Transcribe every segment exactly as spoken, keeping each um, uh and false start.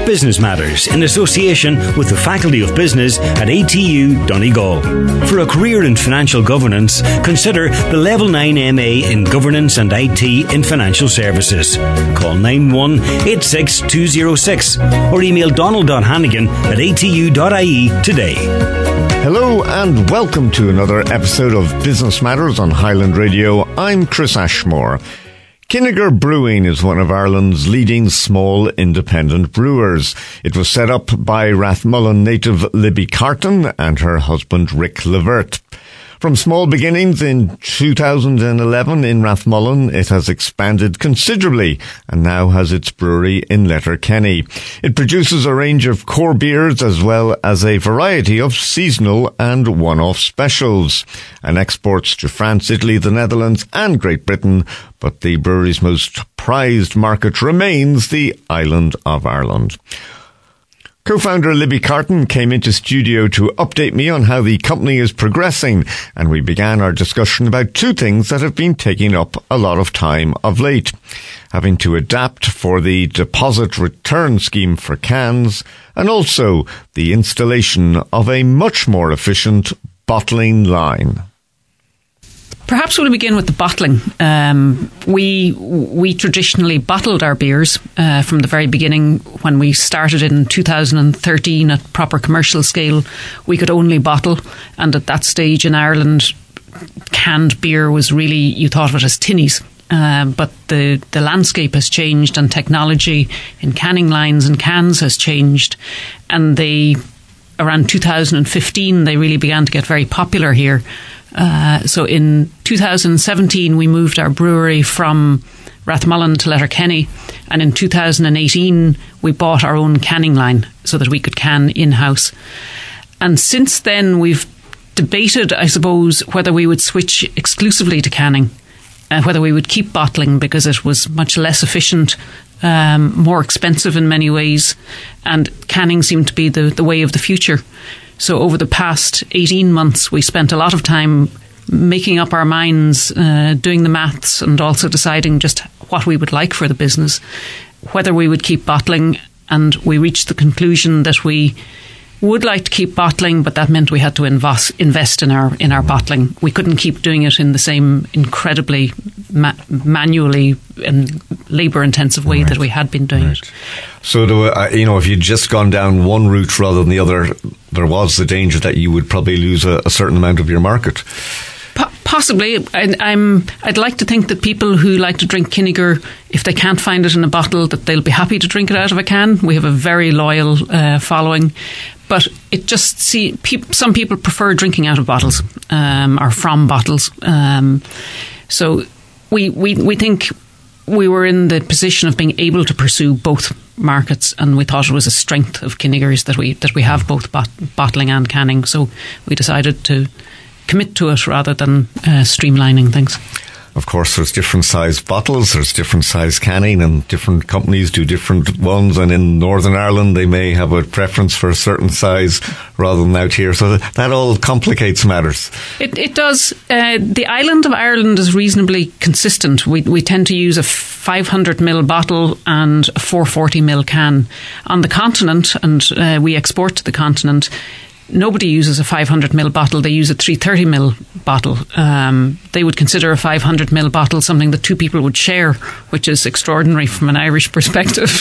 Business Matters in association with the Faculty of Business at A T U Donegal. For a career in financial governance, consider the Level nine M A in Governance and I T in Financial Services. Call nine one eight six two zero six or email donald dot hannigan at a t u dot i e today. Hello and welcome to another episode of Business Matters on Highland Radio. I'm Chris Ashmore. Kinnegor Brewing is one of Ireland's leading small independent brewers. It was set up by Rathmullen native Libby Carton and her husband Rick Levert. From small beginnings in two thousand eleven in Rathmullen, it has expanded considerably and now has its brewery in Letterkenny. It produces a range of core beers as well as a variety of seasonal and one-off specials, and exports to France, Italy, the Netherlands and Great Britain, but the brewery's most prized market remains the island of Ireland. Co-founder Libby Carton came into studio to update me on how the company is progressing, and we began our discussion about two things that have been taking up a lot of time of late. Having to adapt for the deposit return scheme for cans, and also the installation of a much more efficient bottling line. Perhaps we'll begin with the bottling. Um, we we traditionally bottled our beers uh, from the very beginning. When we started in two thousand thirteen at proper commercial scale, we could only bottle, and at that stage in Ireland, canned beer was really, you thought of it as tinnies. Uh, but the, the landscape has changed, and technology in canning lines and cans has changed, and they around two thousand fifteen they really began to get very popular here. Uh, so in two thousand seventeen, we moved our brewery from Rathmullen to Letterkenny, and in two thousand eighteen, we bought our own canning line so that we could can in-house. And since then, we've debated, I suppose, whether we would switch exclusively to canning, and uh, whether we would keep bottling because it was much less efficient, um, more expensive in many ways, and canning seemed to be the, the way of the future. So over the past eighteen months, we spent a lot of time making up our minds, uh, doing the maths, and also deciding just what we would like for the business, whether we would keep bottling. And we reached the conclusion that we would like to keep bottling, but that meant we had to invest invest in our in our bottling. We couldn't keep doing it in the same incredibly ma- manually and labour-intensive way right. that we had been doing right. it. So, uh, you know, if you'd just gone down one route rather than the other, there was the danger that you would probably lose a, a certain amount of your market. Po- possibly. I, I'm, I'd like to think that people who like to drink Kinnegor, if they can't find it in a bottle, that they'll be happy to drink it out of a can. We have a very loyal uh, following. But it just see pe- some people prefer drinking out of bottles um, or from bottles. Um, so we, we we think we were in the position of being able to pursue both markets, and we thought it was a strength of Kinnegor's that we that we have both bot- bottling and canning. So we decided to commit to it rather than uh, streamlining things. Of course, there's different size bottles, there's different size canning, and different companies do different ones. And in Northern Ireland, they may have a preference for a certain size rather than out here. So that all complicates matters. It, it does. Uh, the island of Ireland is reasonably consistent. We we tend to use a five hundred milliliter bottle and a four hundred forty milliliter can. On the continent, and uh, we export to the continent, nobody uses a five hundred milliliter bottle. They use a three hundred thirty milliliter bottle. Um, they would consider a five hundred milliliter bottle something that two people would share, which is extraordinary from an Irish perspective.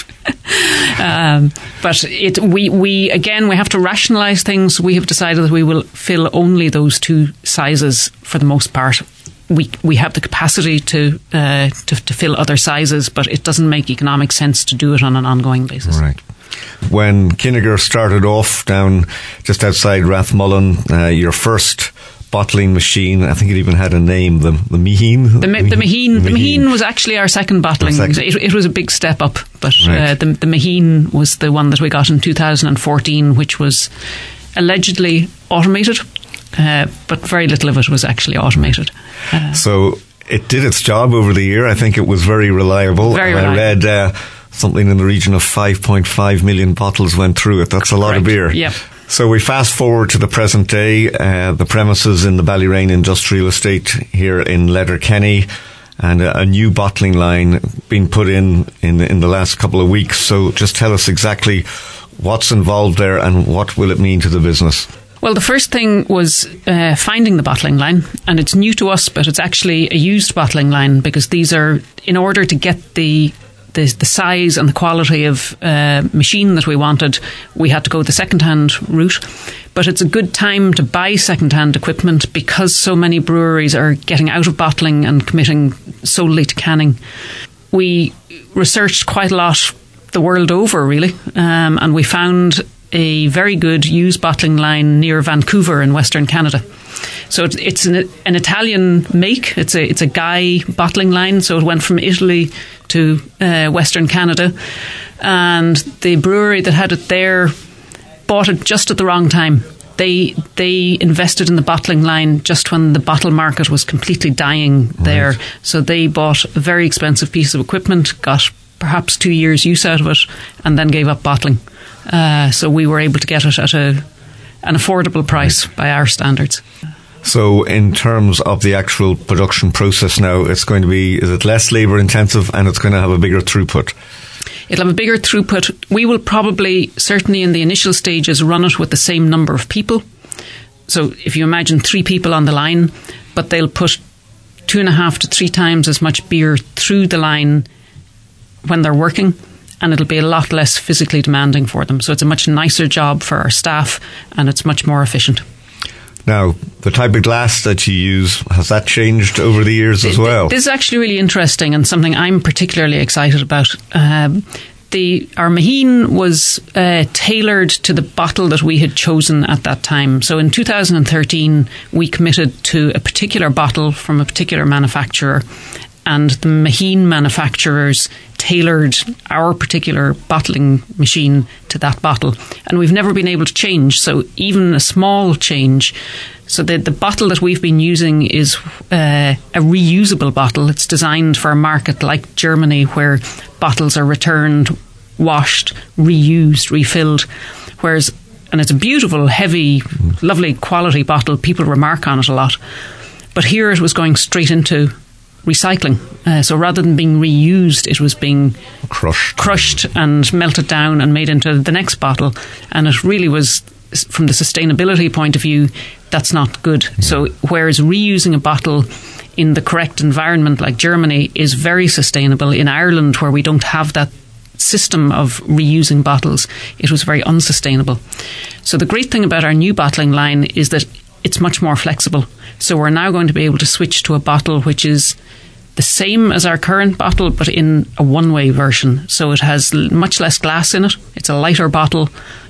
um, but it, we, we again, we have to rationalise things. We have decided that we will fill only those two sizes for the most part. We we have the capacity to, uh, to to fill other sizes, but it doesn't make economic sense to do it on an ongoing basis. Right. When Kinnegor started off down just outside Rathmullen, uh, your first bottling machine, I think it even had a name, the the Maheen. The, the Maheen, the Maheen was actually our second bottling. Second. It, it was a big step up, but right. uh, the the Maheen was the one that we got in two thousand fourteen, which was allegedly automated, uh, but very little of it was actually automated. Uh, so it did its job over the year. I think it was very reliable. Very and reliable. I read uh, something in the region of five point five million bottles went through it. That's a lot right. of beer. Yep. So we fast forward to the present day, uh, the premises in the Ballyrain Industrial Estate here in Letterkenny. and a, a new bottling line being put in, in in the last couple of weeks. So just tell us exactly what's involved there and what will it mean to the business. Well, the first thing was uh, finding the bottling line, and it's new to us, but it's actually a used bottling line, because these are, in order to get the the, the size and the quality of uh, machine that we wanted, we had to go the second-hand route. But it's a good time to buy second-hand equipment because so many breweries are getting out of bottling and committing solely to canning. We researched quite a lot the world over, really, um, and we found a very good used bottling line near Vancouver in Western Canada. So it's, it's an, an Italian make. It's a it's a Guy bottling line. So it went from Italy to uh, Western Canada, and the brewery that had it there bought it just at the wrong time. They they invested in the bottling line just when the bottle market was completely dying there. Right. So they bought a very expensive piece of equipment, got perhaps two years use out of it, and then gave up bottling. Uh, so we were able to get it at a an affordable price by our standards. So in terms of the actual production process now, it's going to be, is it less labour intensive, and it's going to have a bigger throughput? It'll have a bigger throughput. We will probably, certainly in the initial stages, run it with the same number of people. So if you imagine three people on the line, but they'll put two and a half to three times as much beer through the line when they're working, and it'll be a lot less physically demanding for them. So it's a much nicer job for our staff, and it's much more efficient. Now, the type of glass that you use, has that changed over the years as well? This is actually really interesting and something I'm particularly excited about. Um, the our Maheen was uh, tailored to the bottle that we had chosen at that time. So in two thousand thirteen, we committed to a particular bottle from a particular manufacturer, and the Maheen manufacturers tailored our particular bottling machine to that bottle. And we've never been able to change. So even a small change. So the, the bottle that we've been using is uh, a reusable bottle. It's designed for a market like Germany, where bottles are returned, washed, reused, refilled. Whereas, and it's a beautiful, heavy, lovely quality bottle. People remark on it a lot. But here it was going straight into recycling. Uh, so rather than being reused, it was being crushed crushed and melted down and made into the next bottle. And it really was, from the sustainability point of view, that's not good. Yeah. So whereas reusing a bottle in the correct environment like Germany is very sustainable, in Ireland, where we don't have that system of reusing bottles, it was very unsustainable. So the great thing about our new bottling line is that it's much more flexible. So we're now going to be able to switch to a bottle which is the same as our current bottle, but in a one-way version. So it has much less glass in it. It's a lighter bottle,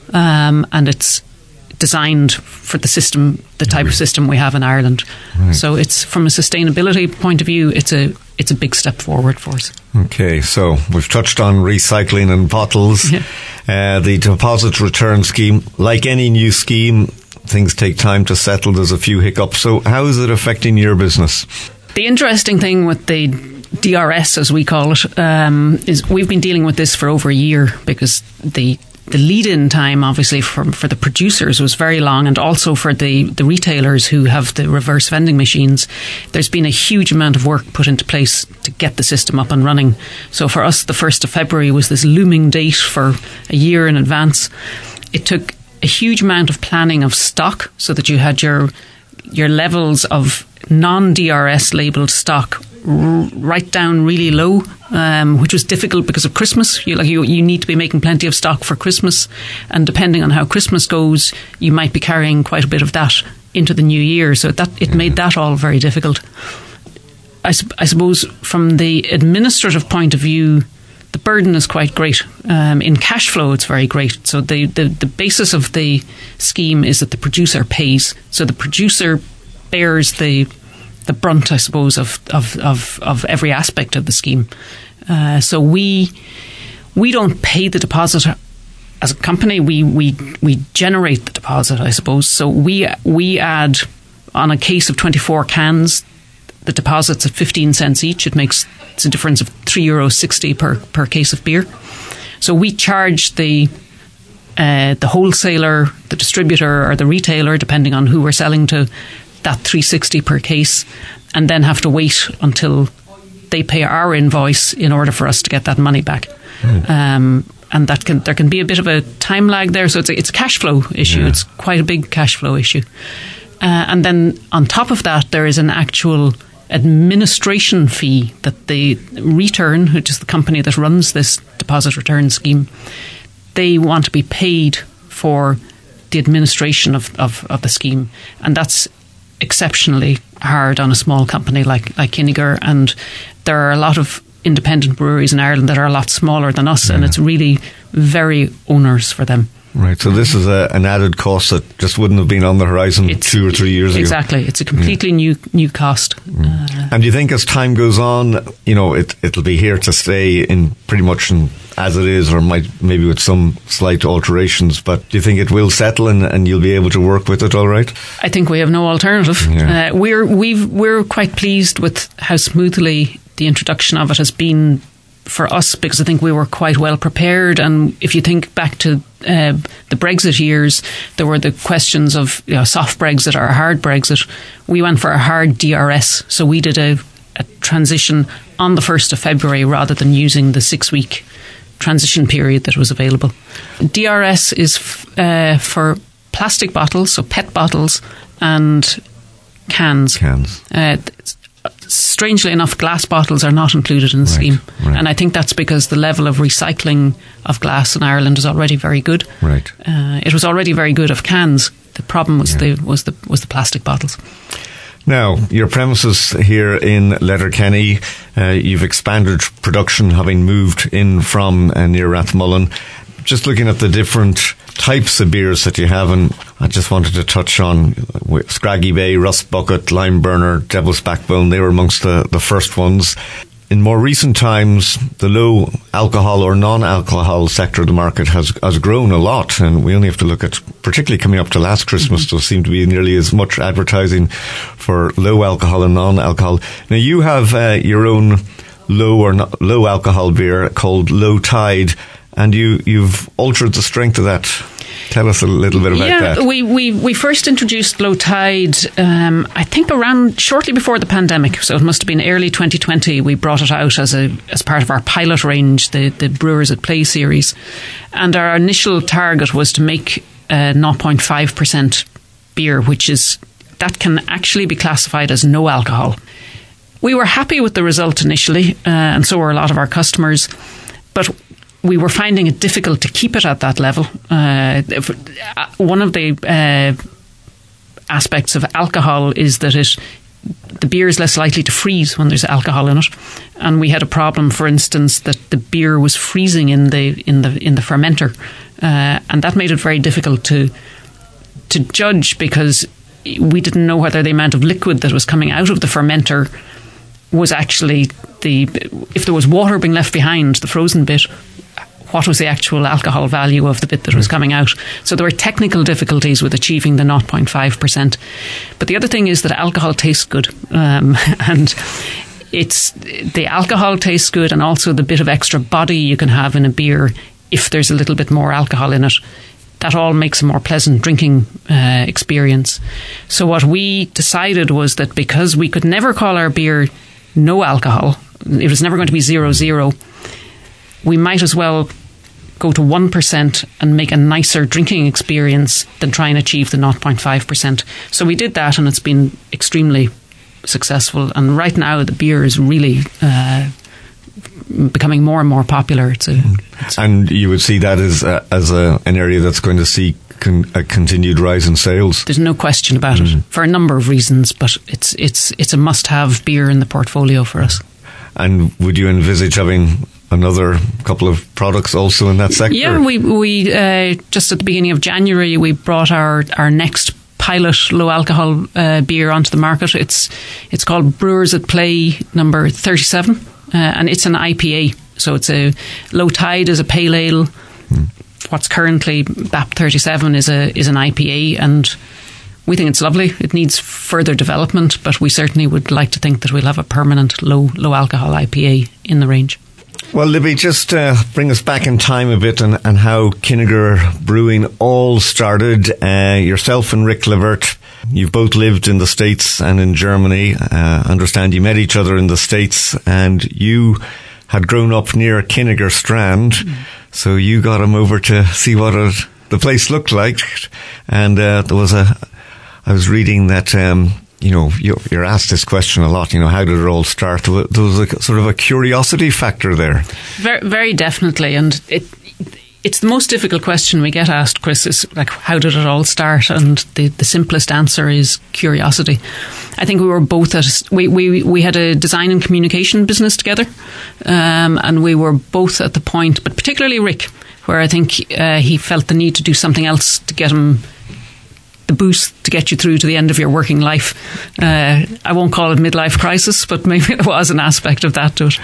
um, and it's designed for the system, the type of system we have in Ireland. Right. So it's, from a sustainability point of view, it's a it's a big step forward for us. Okay, so we've touched on recycling and bottles. Yeah. Uh, the deposit return scheme, like any new scheme, things take time to settle. There's a few hiccups. So how is it affecting your business? The interesting thing with the D R S, as we call it, um, is we've been dealing with this for over a year, because the the lead-in time, obviously, for, for the producers was very long, and also for the, the retailers who have the reverse vending machines. There's been a huge amount of work put into place to get the system up and running. So for us, the first of February was this looming date for a year in advance. It took a huge amount of planning of stock, so that you had your your levels of non-D R S labelled stock r- right down really low, um, which was difficult because of Christmas. You, like you, you need to be making plenty of stock for Christmas, and depending on how Christmas goes, you might be carrying quite a bit of that into the new year. So that it made that all very difficult. I, I suppose from the administrative point of view, the burden is quite great. Um, in cash flow, it's very great. So the, the, the basis of the scheme is that the producer pays. So the producer bears the the brunt, I suppose, of of, of, of every aspect of the scheme. Uh, so we we don't pay the deposit as a company. We we we generate the deposit, I suppose. So we we add, on a case of twenty-four cans, the deposit's at fifteen cents each. It makes it's a difference of three euro sixty per per case of beer. So we charge the uh, the wholesaler, the distributor, or the retailer, depending on who we're selling to, that three sixty per case, and then have to wait until they pay our invoice in order for us to get that money back. Mm. Um, and that can there can be a bit of a time lag there, so it's a, it's a cash flow issue. Yeah. It's quite a big cash flow issue. Uh, and then on top of that, there is an actual administration fee that the Return, which is the company that runs this deposit return scheme, they want to be paid for the administration of, of, of the scheme. And that's exceptionally hard on a small company like, like Kinnegad. And there are a lot of independent breweries in Ireland that are a lot smaller than us, yeah. and it's really very onerous for them. Right, so this is a, an added cost that just wouldn't have been on the horizon it's, two or three years exactly. ago. Exactly, it's a completely yeah. new new cost. Mm. Uh, and do you think as time goes on, you know, it, it'll be here to stay in pretty much in, as it is, or might maybe with some slight alterations, but do you think it will settle and, and you'll be able to work with it all right? I think we have no alternative. Yeah. Uh, we're, we've, we're quite pleased with how smoothly the introduction of it has been for us, because I think we were quite well prepared. And if you think back to uh, the Brexit years, there were the questions of, you know, soft Brexit or hard Brexit. We went for a hard D R S, so we did a, a transition on the first of February rather than using the six-week transition period that was available. D R S is f- uh, for plastic bottles, so P E T bottles and cans. Cans. Uh, strangely enough, glass bottles are not included in the right, scheme. Right. And I think that's because the level of recycling of glass in Ireland is already very good. Right. Uh, it was already very good of cans. The problem was yeah. the was the was the plastic bottles. Now, your premises here in Letterkenny, uh, you've expanded production, having moved in from uh, near Rathmullen. Just looking at the different types of beers that you have, and I just wanted to touch on Scraggy Bay, Rust Bucket, Lime Burner, Devil's Backbone. They were amongst the, the first ones. In more recent times, the low alcohol or non-alcohol sector of the market has has grown a lot, and we only have to look at, particularly coming up to last Christmas, mm-hmm. there seemed to be nearly as much advertising for low alcohol and non-alcohol. Now, you have uh, your own low or not, low alcohol beer called Low Tide, and you, you've altered the strength of that. Tell us a little bit about yeah, that. Yeah, we, we, we first introduced Low Tide, um, I think around shortly before the pandemic. So it must have been early twenty twenty. We brought it out as a as part of our pilot range, the, the Brewers at Play series. And our initial target was to make uh, zero point five percent beer, which is, that can actually be classified as no alcohol. We were happy with the result initially, uh, and so were a lot of our customers. But we were finding it difficult to keep it at that level. Uh, one of the uh, aspects of alcohol is that it the beer is less likely to freeze when there's alcohol in it, and we had a problem, for instance, that the beer was freezing in the in the in the fermenter, uh, and that made it very difficult to to judge, because we didn't know whether the amount of liquid that was coming out of the fermenter was actually the if there was water being left behind, the frozen bit, what was the actual alcohol value of the bit that was coming out. So there were technical difficulties with achieving the zero point five percent. But the other thing is that alcohol tastes good. Um, and it's the alcohol tastes good, and also the bit of extra body you can have in a beer if there's a little bit more alcohol in it. That all makes a more pleasant drinking uh, experience. So what we decided was that because we could never call our beer no alcohol, it was never going to be zero zero, we might as well go to one percent and make a nicer drinking experience than try and achieve the zero point five percent. So we did that, and it's been extremely successful. And right now the beer is really uh, becoming more and more popular. It's a, it's and you would see that as a, as a, an area that's going to see con- a continued rise in sales. There's no question about mm-hmm. it, for a number of reasons, but it's it's it's a must-have beer in the portfolio for us. And would you envisage having another couple of products also in that sector? Yeah, we we uh, just at the beginning of January we brought our, our next pilot low alcohol uh, beer onto the market. It's it's called Brewers at Play number thirty-seven, uh, and it's an I P A. So it's a Low Tide is a pale ale. Hmm. What's currently B A P thirty-seven is a is an I P A, and we think it's lovely. It needs further development, but we certainly would like to think that we'll have a permanent low low alcohol I P A in the range. Well, Libby, just uh, bring us back in time a bit, and, and how Kinnegad Brewing all started. Uh, yourself and Rick Levert You've both lived in the States and in Germany. Uh, I understand you met each other in the States, and you had grown up near Kinnegor Strand, mm. so you got him over to see what it, the place looked like. And uh, there was a, I was reading that, um, you know, you're, you're asked this question a lot, you know, how did it all start? There was a sort of a curiosity factor there. Very, very definitely. And it, it's the most difficult question we get asked, Chris, is like, how did it all start? And the, the simplest answer is curiosity. I think we were both at, we, we, we had a design and communication business together, um, and we were both at the point, but particularly Rick, where I think uh, he felt the need to do something else to get him the boost to get you through to the end of your working life. Uh, I won't call it midlife crisis, but maybe there was an aspect of that to it.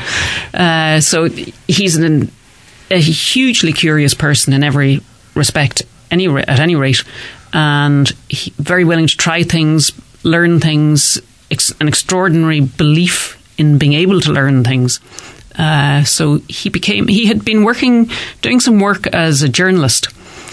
Uh, so he's an a hugely curious person in every respect, any at any rate, and he, very willing to try things, learn things, ex- an extraordinary belief in being able to learn things. Uh, so he became, he had been working, doing some work as a journalist,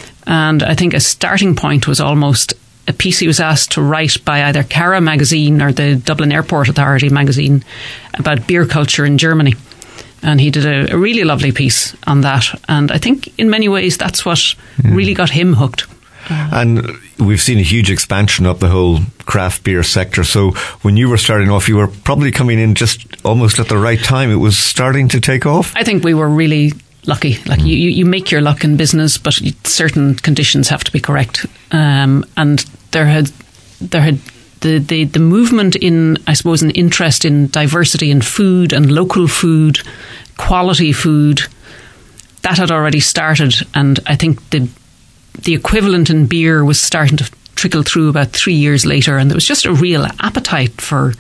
and I think a starting point was almost a piece he was asked to write by either Cara magazine or the Dublin Airport Authority magazine about beer culture in Germany. And he did a, a really lovely piece on that. And I think in many ways that's what mm. really got him hooked. Uh, and we've seen a huge expansion of the whole craft beer sector. So when you were starting off, you were probably coming in just almost at the right time. It was starting to take off. I think we were really lucky. Like mm. you, you make your luck in business, but certain conditions have to be correct. Um, and there had, there had, The, the, the movement in, I suppose, an interest in diversity in food and local food, quality food, that had already started. And I think the the equivalent in beer was starting to trickle through about three years later. And there was just a real appetite for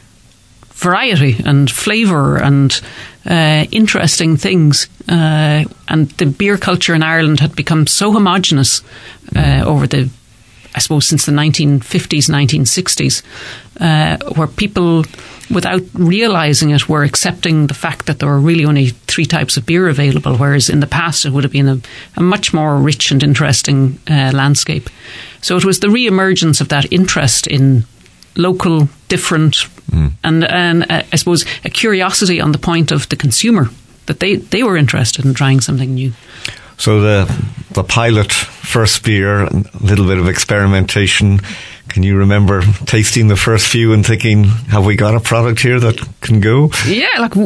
variety and flavour and uh, interesting things. Uh, and the beer culture in Ireland had become so homogenous uh, over the I suppose since the nineteen fifties, nineteen sixties, uh, where people, without realising it, were accepting the fact that there were really only three types of beer available, whereas in the past it would have been a, a much more rich and interesting uh, landscape. So it was the re-emergence of that interest in local, different, mm. and, and uh, I suppose a curiosity on the point of the consumer, that they, they were interested in trying something new. So the the pilot first beer, a little bit of experimentation. Can you remember tasting the first few and thinking, have we got a product here that can go? Yeah, like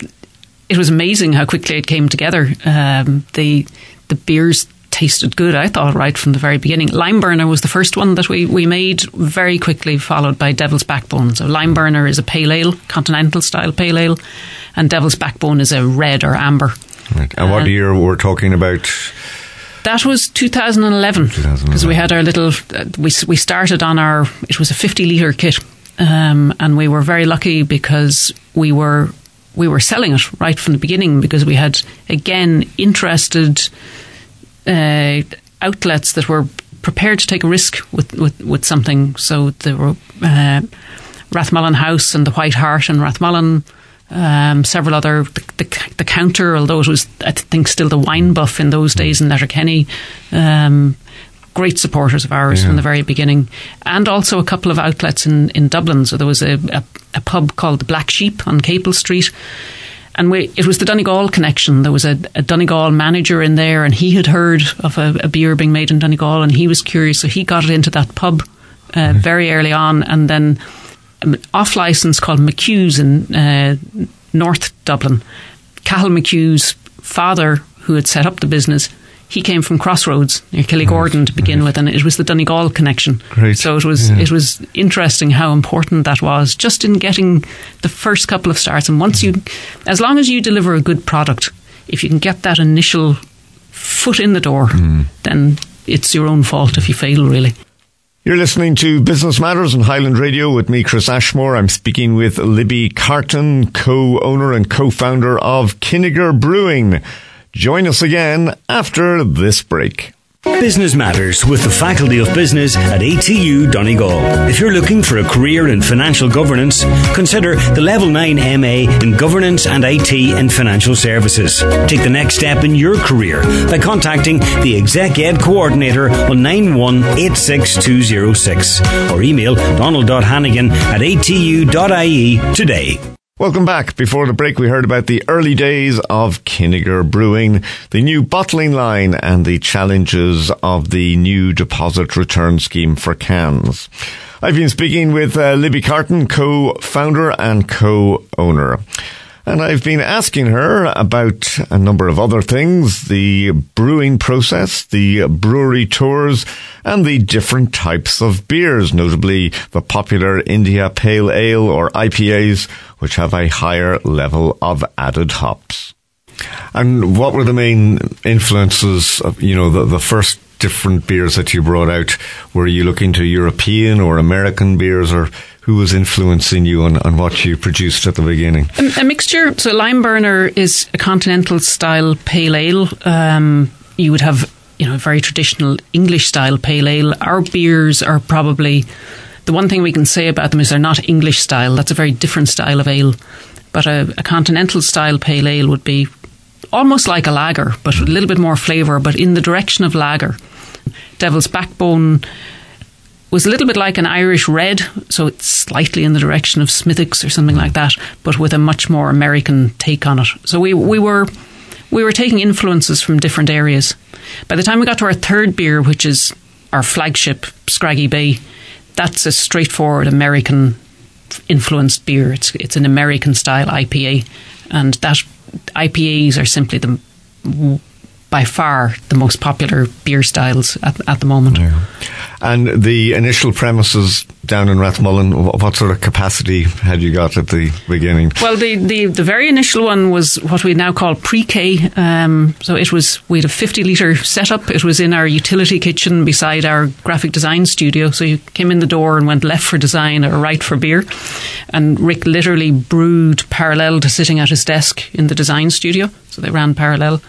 it was amazing how quickly it came together. Um, the the beers tasted good, I thought, right from the very beginning. Limeburner was the first one that we, we made, very quickly followed by Devil's Backbone. So Limeburner is a pale ale, continental style pale ale, and Devil's Backbone is a red or amber. Right. And what uh, year we're talking about? That was two thousand eleven, because we had our little, uh, we we started on our, it was a fifty litre kit, um, and we were very lucky because we were we were selling it right from the beginning, because we had, again, interested uh, outlets that were prepared to take a risk with, with, with something. So there were uh, Rathmullen House and the White Hart in Rathmullen, Um, several other, the, the, the Counter, although it was, I think, still the Wine Buff in those days in Letterkenny. Um, great supporters of ours yeah. from the very beginning. And also a couple of outlets in, in Dublin. So there was a, a, a pub called the Black Sheep on Capel Street. And we, it was the Donegal connection. There was a, a Donegal manager in there, and he had heard of a, a beer being made in Donegal, and he was curious. So he got it into that pub uh, mm-hmm. very early on. And then an off-licence called McHugh's in uh, North Dublin. Cathal McHugh's father, who had set up the business, he came from Crossroads near Killygordon to begin right. with, and it was the Donegal connection. Great. So it was yeah. it was interesting how important that was, just in getting the first couple of starts. And once you, as long as you deliver a good product, if you can get that initial foot in the door, mm. then it's your own fault if you fail, really. You're listening to Business Matters on Highland Radio with me, Chris Ashmore. I'm speaking with Libby Carton, co-owner and co-founder of Kinnegor Brewing. Join us again after this break. Business Matters with the Faculty of Business at A T U Donegal. If you're looking for a career in financial governance, consider the Level nine M A in Governance and I T in Financial Services. Take the next step in your career by contacting the Exec Ed Coordinator on nine one eight six two zero six or email donald dot hannigan at a t u dot i e today. Welcome back. Before the break, we heard about the early days of Kinnegad Brewing, the new bottling line, and the challenges of the new deposit return scheme for cans. I've been speaking with uh, Libby Carton, co-founder and co-owner. And I've been asking her about a number of other things, the brewing process, the brewery tours, and the different types of beers, notably the popular India Pale Ale or I P As, which have a higher level of added hops. And what were the main influences of, you know, the, the first different beers that you brought out? Were you looking to European or American beers, or who was influencing you on, on what you produced at the beginning? A, a mixture. So Limeburner is a continental style pale ale. Um, you would have, you know, a very traditional English style pale ale. Our beers are probably, the one thing we can say about them is they're not English style. That's a very different style of ale. But a, a continental style pale ale would be almost like a lager, but a little bit more flavour, but in the direction of lager. Devil's Backbone was a little bit like an Irish red, so it's slightly in the direction of Smithwick's or something like that, but with a much more American take on it. So we we were we were taking influences from different areas. By the time we got to our third beer, which is our flagship, Scraggy Bay, that's a straightforward American influenced beer. It's it's an American style I P A, and that I P As are simply the by far the most popular beer styles at, at the moment. Yeah. And the initial premises down in Rathmullen, what sort of capacity had you got at the beginning? Well, the, the, the very initial one was what we now call pre-K. Um, so it was, we had a fifty litre setup. It was in our utility kitchen beside our graphic design studio. So you came in the door and went left for design or right for beer. And Rick literally brewed parallel to sitting at his desk in the design studio. So they ran parallel.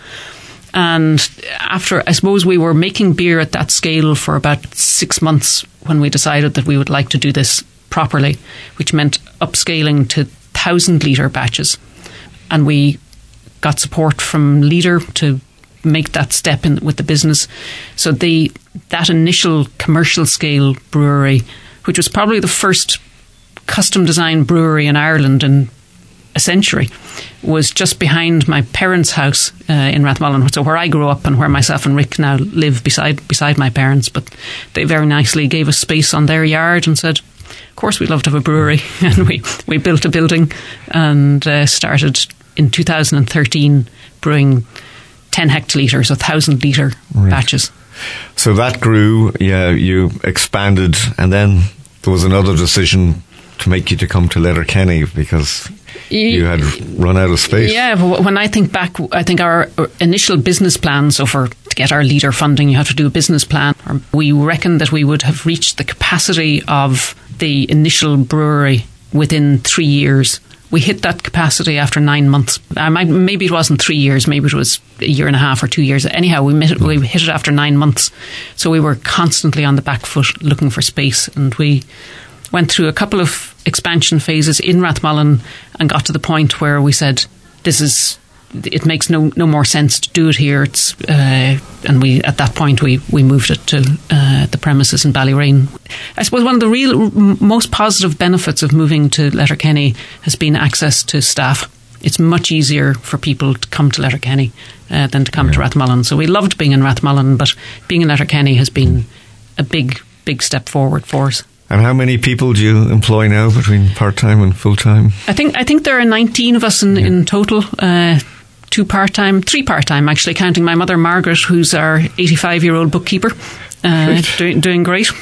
And after, I suppose we were making beer at that scale for about six months when we decided that we would like to do this properly, which meant upscaling to thousand litre batches. And we got support from Leader to make that step in with the business. So the that initial commercial scale brewery, which was probably the first custom design brewery in Ireland in a century, was just behind my parents' house uh, in Rathmullen, so where I grew up and where myself and Rick now live beside beside my parents. But they very nicely gave us space on their yard and said, of course we'd love to have a brewery. And we, we built a building and uh, started in two thousand thirteen brewing ten hectolitres, so one thousand litre right. batches. So that grew, yeah, you expanded, and then there was another decision to make you to come to Letterkenny because you had run out of space. Yeah, but when I think back, I think our initial business plan, so for to get our Leader funding, you have to do a business plan. We reckoned that we would have reached the capacity of the initial brewery within three years. We hit that capacity after nine months. I might, maybe it wasn't three years, maybe it was a year and a half or two years. Anyhow, we, met it, we hit it after nine months. So we were constantly on the back foot looking for space, and we went through a couple of expansion phases in Rathmullen and got to the point where we said, this is, it makes no, no more sense to do it here. It's, uh, and we, at that point, we, we moved it to uh, the premises in Ballyrain. I suppose one of the real, most positive benefits of moving to Letterkenny has been access to staff. It's much easier for people to come to Letterkenny uh, than to come yeah. to Rathmullen. So we loved being in Rathmullen, but being in Letterkenny has been a big, big step forward for us. And how many people do you employ now between part-time and full-time? I think I think there are nineteen of us in, yeah. in total. Uh, two part-time, three part-time actually, counting my mother Margaret, who's our eighty-five-year-old bookkeeper, uh, doing, doing great.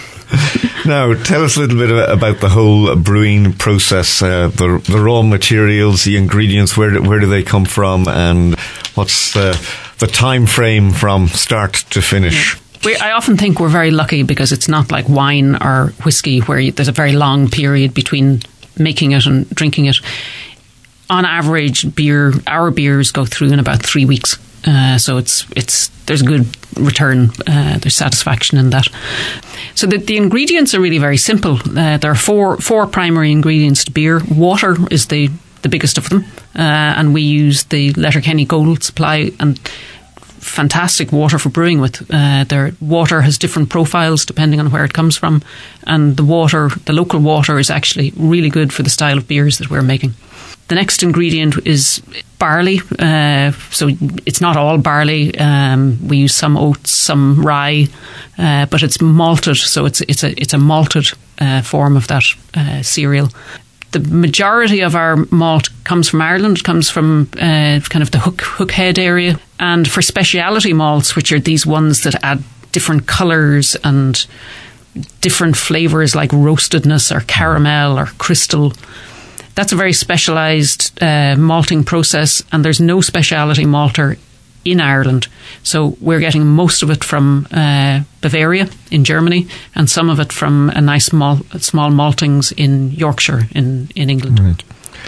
Now, tell us a little bit about the whole brewing process, uh, the, the raw materials, the ingredients, where do, where do they come from, and what's the, the time frame from start to finish? Yeah. We, I often think we're very lucky because it's not like wine or whiskey where there's a very long period between making it and drinking it. On average, beer, our beers go through in about three weeks. Uh, so it's it's there's a good return. Uh, there's satisfaction in that. So the, the ingredients are really very simple. Uh, there are four four primary ingredients to beer. Water is the, the biggest of them, uh, and we use the Letterkenny Gold supply, and fantastic water for brewing with. Uh, their water has different profiles depending on where it comes from, and the water, the local water, is actually really good for the style of beers that we're making. The next ingredient is barley. Uh, so it's not all barley. Um, we use some oats, some rye, uh, but it's malted. So it's it's a it's a malted uh, form of that uh, cereal. The majority of our malt comes from Ireland. It comes from uh, kind of the Hook Hookhead area. And for speciality malts, which are these ones that add different colours and different flavours like roastedness or caramel or crystal, that's a very specialised uh, malting process, and there's no speciality malter in Ireland. So we're getting most of it from uh, Bavaria in Germany, and some of it from a nice mal- small maltings in Yorkshire in, in England. Right.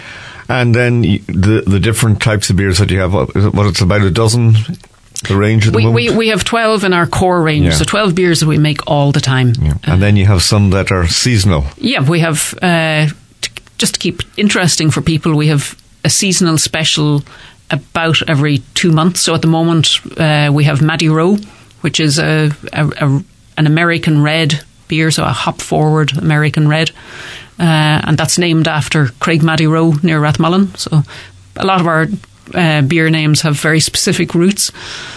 And then the the different types of beers that you have, what, what it's about a dozen, the range at the we, moment? We, we have twelve in our core range, yeah. So twelve beers that we make all the time. Yeah. And uh, then you have some that are seasonal. Yeah, we have... Uh, Just to keep it interesting for people, we have a seasonal special about every two months. So at the moment, uh, we have Maddie Rowe, which is a, a, a an American red beer, so a hop-forward American red. Uh, and that's named after Craig Maddie Rowe near Rathmullen. So a lot of our uh, beer names have very specific roots.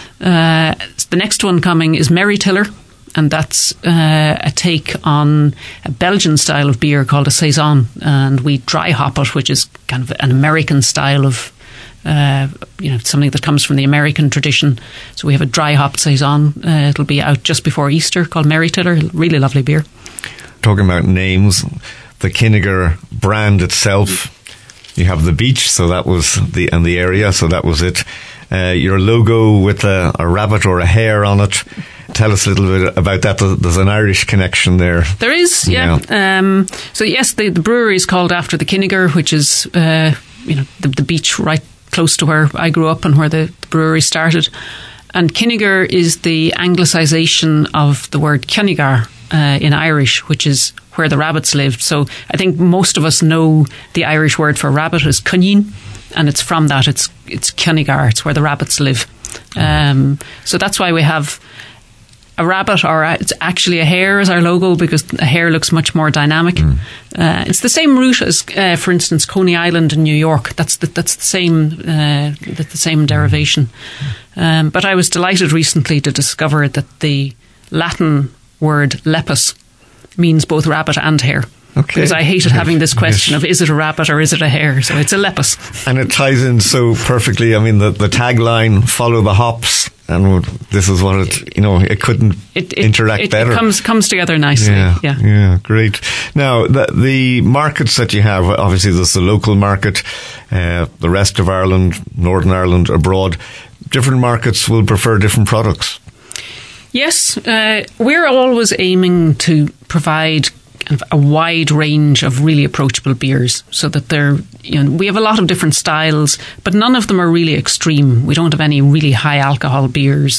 Uh, the next one coming is Mary Tiller. And that's uh, a take on a Belgian style of beer called a Saison. And we dry hop it, which is kind of an American style of, uh, you know, something that comes from the American tradition. So we have a dry hopped Saison. Uh, it'll be out just before Easter, called Mary Tiller. Really lovely beer. Talking about names, the Kinnegad brand itself, you have the beach, so that was the, and the area, so that was it. Uh, your logo with a, a rabbit or a hare on it. Tell us a little bit about that. There's an Irish connection there. There is, yeah. yeah. Um, so yes, the, the brewery is called after the Kinnegad, which is uh, you know the, the beach right close to where I grew up and where the, the brewery started. And Kinnegad is the anglicisation of the word Kinnegad uh, in Irish, which is where the rabbits lived. So I think most of us know the Irish word for rabbit is cunyin, and it's from that. It's it's Kinnegad. It's where the rabbits live. Um, so that's why we have a rabbit, or it's actually a hare as our logo, because a hare looks much more dynamic. Mm. Uh, it's the same route as, uh, for instance, Coney Island in New York. That's the, that's the same uh, the, the same derivation. Um, but I was delighted recently to discover that the Latin word lepus means both rabbit and hare. Okay. Because I hated having this question yes. of is it a rabbit or is it a hare? So it's a lepus. And it ties in so perfectly. I mean, the, the tagline, follow the hops. And this is what it, you know, it couldn't it, it, interact it, better. It comes comes together nicely. Yeah, yeah, yeah, great. Now, the, the markets that you have, obviously there's the local market, uh, the rest of Ireland, Northern Ireland, abroad. Different markets will prefer different products. Yes, uh, we're always aiming to provide kind of a wide range of really approachable beers, so that they're, you know, we have a lot of different styles, but none of them are really extreme. We don't have any really high alcohol beers.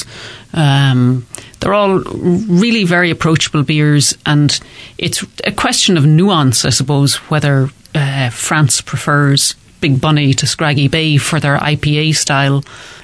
Um, they're all really very approachable beers, and it's a question of nuance, I suppose, whether uh, France prefers Big Bunny to Scraggy Bay for their I P A style.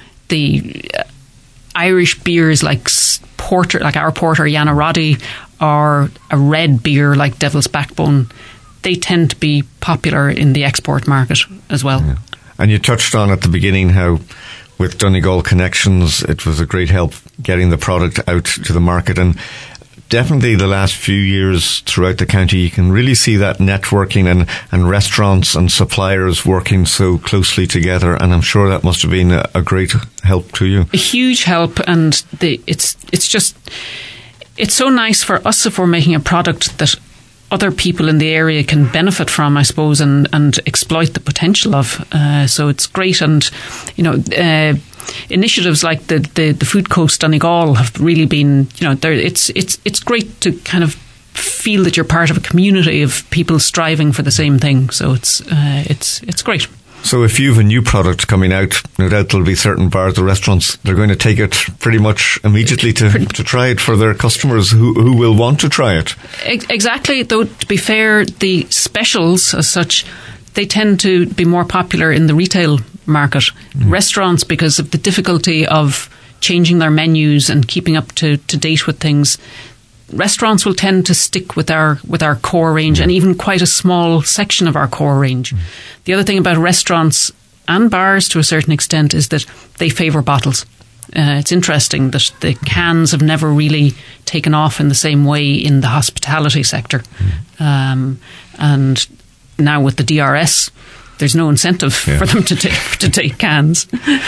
The uh, Irish beers like porter, like our porter Yana Roddy, or a red beer like Devil's Backbone, they tend to be popular in the export market as well. Yeah. And you touched on at the beginning how with Donegal Connections it was a great help getting the product out to the market, and definitely the last few years throughout the county you can really see that networking and, and restaurants and suppliers working so closely together, and I'm sure that must have been a, a great help to you. A huge help, and the, it's it's just it's so nice for us if we're making a product that other people in the area can benefit from, I suppose, and, and exploit the potential of. Uh, so it's great, and you know, uh, initiatives like the, the, the Food Coast Donegal have really been, you know, it's it's it's great to kind of feel that you're part of a community of people striving for the same thing. So it's uh, it's it's great. So if you have a new product coming out, no doubt there'll be certain bars or restaurants, they're going to take it pretty much immediately to, to try it for their customers who, who will want to try it. Exactly, though to be fair, the specials as such, they tend to be more popular in the retail market. Mm. Restaurants, because of the difficulty of changing their menus and keeping up to, to date with things, restaurants will tend to stick with our with our core range, and even quite a small section of our core range. Mm. The other thing about restaurants and bars to a certain extent is that they favour bottles. Uh, it's interesting that the cans have never really taken off in the same way in the hospitality sector. Mm. Um, and now with the D R S, there's no incentive yeah. for them to take to take cans.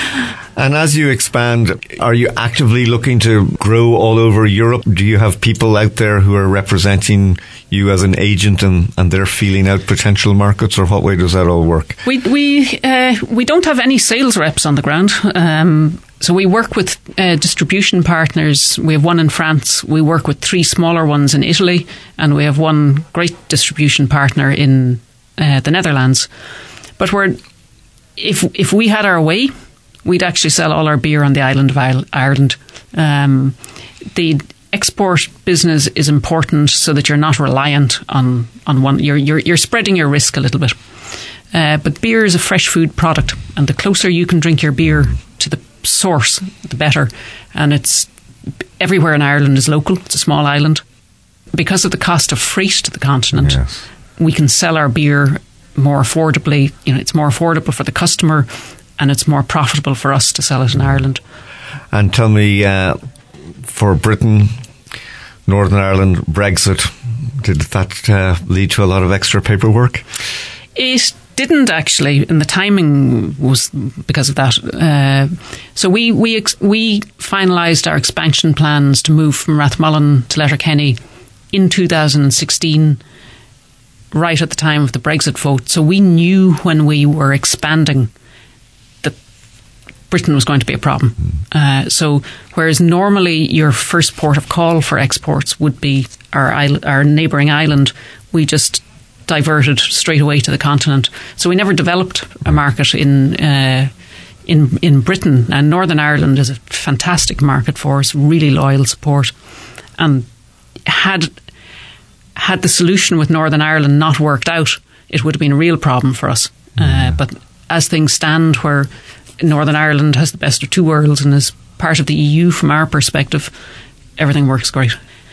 And as you expand, are you actively looking to grow all over Europe? Do you have people out there who are representing you as an agent, and, and they're feeling out potential markets, or what way does that all work? We we uh, we don't have any sales reps on the ground. Um, so we work with uh, distribution partners. We have one in France. We work with three smaller ones in Italy, and we have one great distribution partner in uh, the Netherlands. But we're if if we had our way, we'd actually sell all our beer on the island of Ireland. Um, the export business is important so that you're not reliant on, on one. You're, you're you're spreading your risk a little bit. Uh, but beer is a fresh food product, and the closer you can drink your beer to the source, the better. And it's everywhere in Ireland is local. It's a small island. Because of the cost of freight to the continent, yes. we can sell our beer more affordably. You know, it's more affordable for the customer, and it's more profitable for us to sell it in Ireland. And tell me, uh, for Britain, Northern Ireland, Brexit, did that uh, lead to a lot of extra paperwork? It didn't actually, and the timing was because of that. Uh, so we we ex- we finalised our expansion plans to move from Rathmullen to Letterkenny in two thousand sixteen, right at the time of the Brexit vote. So we knew when we were expanding that Britain was going to be a problem. Uh, so whereas normally your first port of call for exports would be our island, our neighbouring island, we just diverted straight away to the continent. So we never developed a market in uh, in in Britain. And Northern Ireland is a fantastic market for us, really loyal support. And had had the solution with Northern Ireland not worked out, it would have been a real problem for us. Uh, but as things stand, where Northern Ireland has the best of two worlds and is part of the E U from our perspective, everything works great.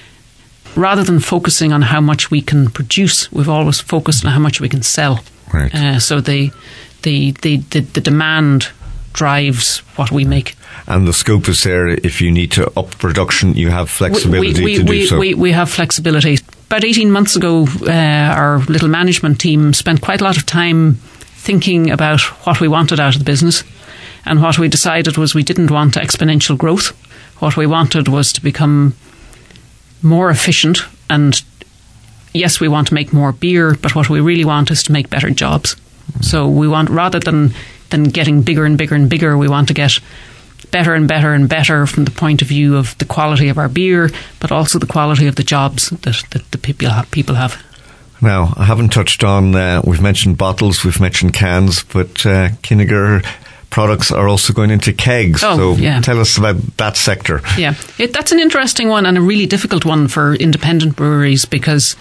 Rather than focusing on how much we can produce, we've always focused on how much we can sell. Right. Uh, so the, the the the the demand drives what we make. And the scope is there. If you need to up production, you have flexibility we, we, to we, do so. We, we have flexibility. About eighteen months ago, uh, our little management team spent quite a lot of time thinking about what we wanted out of the business. And what we decided was we didn't want exponential growth. What we wanted was to become more efficient. And yes, we want to make more beer, but what we really want is to make better jobs. Mm. So we want, rather than, than getting bigger and bigger and bigger, we want to get better and better and better from the point of view of the quality of our beer, but also the quality of the jobs that, that the people have, people have. Now, I haven't touched on, uh, we've mentioned bottles, we've mentioned cans, but uh, Kinnegad products are also going into kegs. Oh, so yeah. Tell us about that sector. Yeah, it, that's an interesting one and a really difficult one for independent breweries, because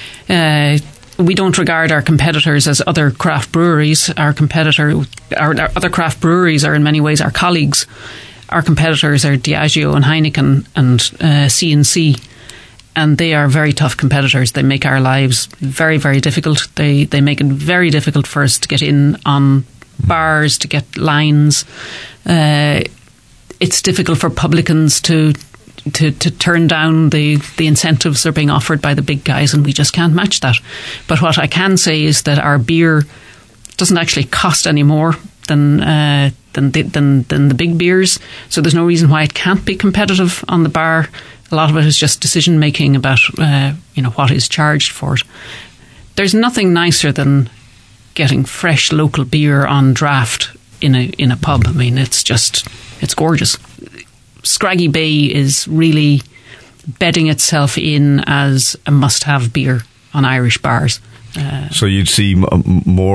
uh, we don't regard our competitors as other craft breweries. Our competitor, our, our other craft breweries are in many ways our colleagues. Our competitors are Diageo and Heineken and uh, C and C. And they are very tough competitors. They make our lives very, very difficult. They they make it very difficult for us to get in on bars, to get lines. Uh, it's difficult for publicans to, to to turn down the, the incentives that are being offered by the big guys, and we just can't match that. But what I can say is that our beer doesn't actually cost any more than uh, than, the, than than the big beers. So there's no reason why it can't be competitive on the bar. A lot of it is just decision making about uh, you know what is charged for it. There's nothing nicer than getting fresh local beer on draft in a in a pub. I mean, it's just it's gorgeous. Scraggy Bay is really bedding itself in as a must-have beer on Irish bars. Uh, so you'd see m- more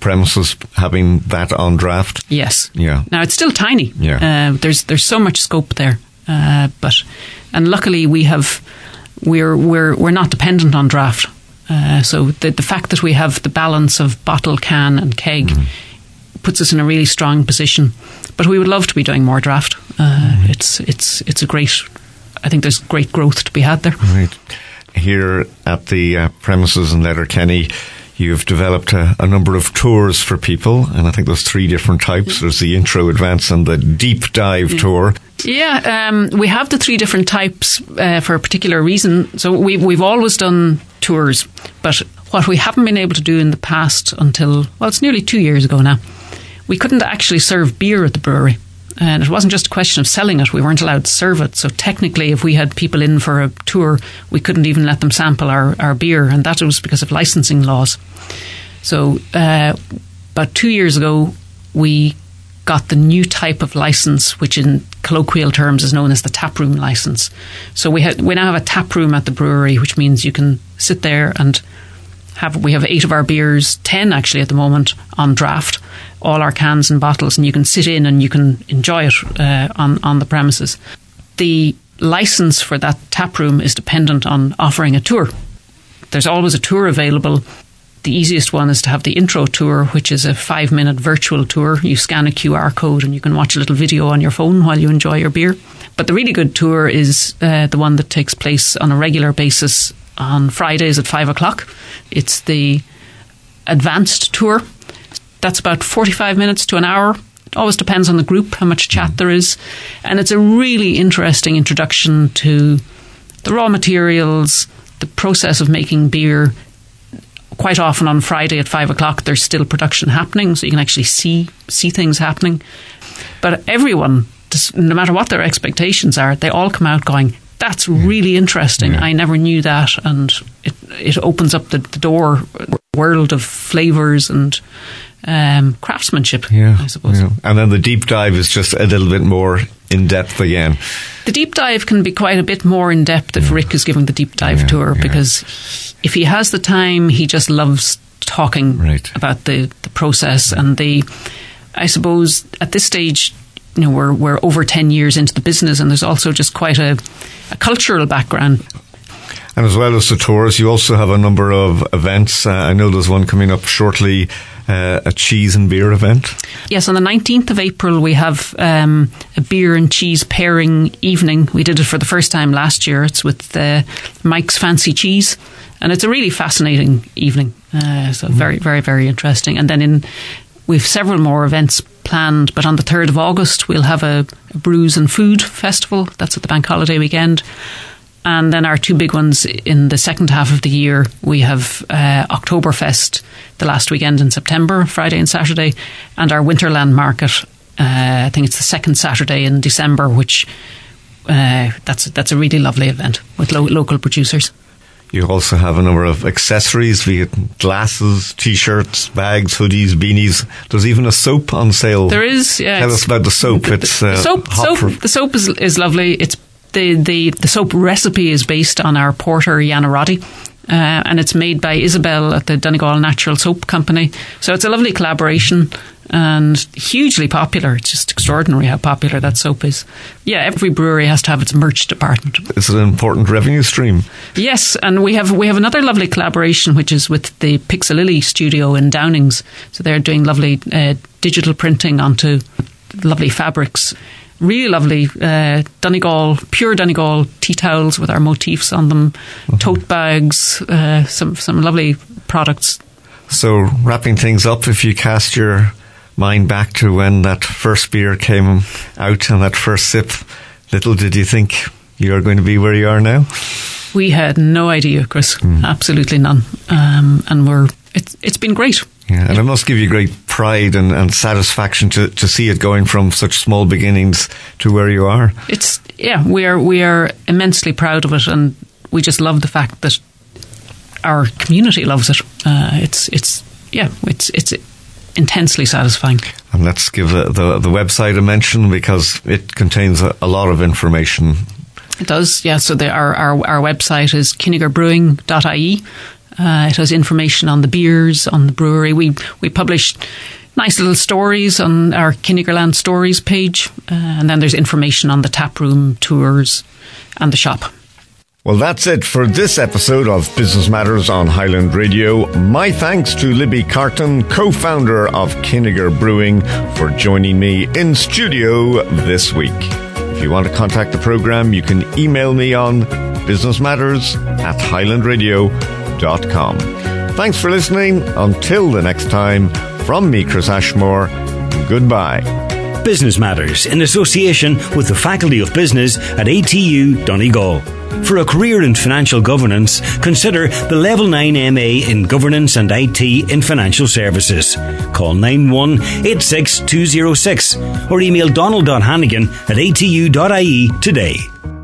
premises having that on draft? Yes. Yeah. Now, it's still tiny. Yeah. Uh, there's there's so much scope there. Uh, but and luckily we have we're we're we're not dependent on draft. Uh, so the the fact that we have the balance of bottle, can and keg mm. puts us in a really strong position. But we would love to be doing more draft. Uh, mm. It's it's it's a great. I think there's great growth to be had there. Right. Here at the uh, premises in Letterkenny, you've developed a, a number of tours for people, and I think there's three different types. There's the intro, advance, and the deep dive yeah. tour. Yeah, um, we have the three different types uh, for a particular reason. So we've, we've always done tours, but what we haven't been able to do in the past until, well, it's nearly two years ago now, we couldn't actually serve beer at the brewery. And it wasn't just a question of selling it, we weren't allowed to serve it. So technically, if we had people in for a tour, we couldn't even let them sample our, our beer, and that was because of licensing laws. So uh, about two years ago, we got the new type of license, which in colloquial terms is known as the taproom license. So we, ha- we now have a taproom at the brewery, which means you can sit there and have, we have eight of our beers, ten actually at the moment, on draft, all our cans and bottles, and you can sit in and you can enjoy it uh, on, on the premises. The license for that taproom is dependent on offering a tour. There's always a tour available. The easiest one is to have the intro tour, which is a five-minute virtual tour. You scan a Q R code and you can watch a little video on your phone while you enjoy your beer. But the really good tour is uh, the one that takes place on a regular basis on Fridays at five o'clock. It's the advanced tour. That's about forty-five minutes to an hour. It always depends on the group, how much chat there is. And it's a really interesting introduction to the raw materials, the process of making beer. Quite often on Friday at five o'clock, there's still production happening, so you can actually see see things happening. But everyone, no matter what their expectations are, they all come out going, that's really interesting. Yeah. I never knew that. And it it opens up the, the door, world of flavours and um, craftsmanship, yeah, I suppose. Yeah. And then the deep dive is just a little bit more in depth again. The deep dive can be quite a bit more in depth if Rick is giving the deep dive yeah, tour, yeah. because if he has the time, he just loves talking right. about the, the process and the. I suppose at this stage, you know, we're we're over ten years into the business, and there's also just quite a, a cultural background. And as well as the tours, you also have a number of events. Uh, I know there's one coming up shortly, uh, a cheese and beer event. Yes, on the nineteenth of April, we have um, a beer and cheese pairing evening. We did it for the first time last year. It's with uh, Mike's Fancy Cheese. And it's a really fascinating evening. Uh, so very, very, very interesting. And then in we've several more events planned, but on the third of August, we'll have a, a Brews and Food Festival. That's at the bank holiday weekend. And then our two big ones in the second half of the year, we have uh, Oktoberfest the last weekend in September, Friday and Saturday, and our Winterland Market. Uh, I think it's the second Saturday in December, which uh, that's that's a really lovely event with lo- local producers. You also have a number of accessories, be it glasses, T-shirts, bags, hoodies, beanies. There's even a soap on sale. There is. Yeah, Tell us about the soap. The, it's the, uh, the soap. soap for- the soap is is lovely. It's the, the the soap recipe is based on our porter Yannaroddy, uh, and it's made by Isabel at the Donegal Natural Soap Company. So it's a lovely collaboration and hugely popular. It's just extraordinary how popular that soap is. Yeah, every brewery has to have its merch department. It's an important revenue stream. Yes, and we have we have another lovely collaboration, which is with the Pixelilly studio in Downings. So they're doing lovely uh, digital printing onto lovely fabrics. Really lovely uh, Donegal, pure Donegal tea towels with our motifs on them, mm-hmm. tote bags, uh, some some lovely products. So wrapping things up, if you cast your mind back to when that first beer came out and that first sip, little did you think you're going to be where you are now? We had no idea, Chris. Mm. Absolutely none. Um, and we're it's it's been great. Yeah, and it must give you great pride and, and satisfaction to, to see it going from such small beginnings to where you are. It's yeah, we are we are immensely proud of it, and we just love the fact that our community loves it. Uh, it's it's yeah, it's it's intensely satisfying. And let's give the, the, the website a mention, because it contains a, a lot of information. It does, yeah. So the, our, our our website is kinniger brewing dot I E, Uh, it has information on the beers, on the brewery. We we publish nice little stories on our Kinnegorland Stories page, uh, and then there's information on the tap room, tours, and the shop. Well, that's it for this episode of Business Matters on Highland Radio. My thanks to Libby Carton, co-founder of Kinnegor Brewing, for joining me in studio this week. If you want to contact the program, you can email me on businessmatters at highlandradio dot com. Thanks for listening. Until the next time, from me, Chris Ashmore, goodbye. Business Matters, in association with the Faculty of Business at A T U Donegal. For a career in financial governance, consider the Level nine M A in Governance and I T in Financial Services. Call nine one eight six two zero six or email donald dot hannigan at a t u dot i e today.